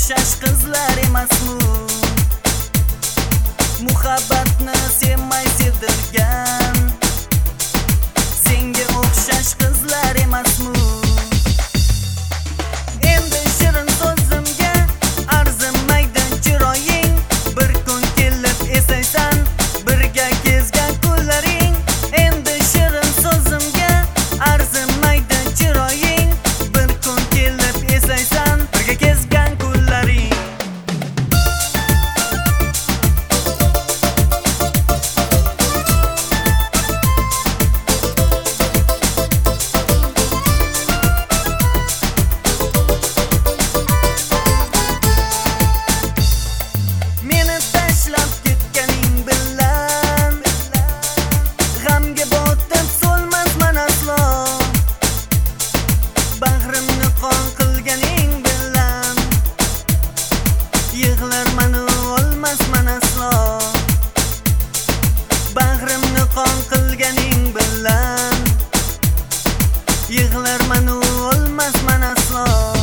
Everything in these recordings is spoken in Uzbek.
o'xshash qizlar emasmi? Muhabbatni sevmay sevdirgan senga o'xshash qizlar emasmi? Endi shirin so'zimga arzimaydi chiroying, bir kun kelib esaysan birga kezgan kunlaring. Endi shirin so'zimga arzimaydi chiroying, bir kun kelib esaysan birga kezgan kunlaring. Meni tashlab ketganing bilan g'amga botib so'lmasman aslo. Bag'rimni qon qilganing bilan yig'larman olmasman aslo. Bag'rimni qon qilganing bilan yig'larman olmasman aslo.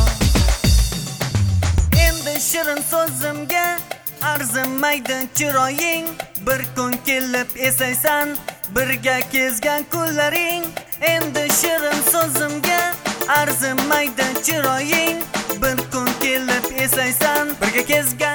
Endi shirin so'zimga arzimaydi chiroying, bir kun kelib esaysan birga kezgan kunlaring. Endi shirin so'zimga arzimaydi chiroying, bir kun kelib esaysan birga kezgan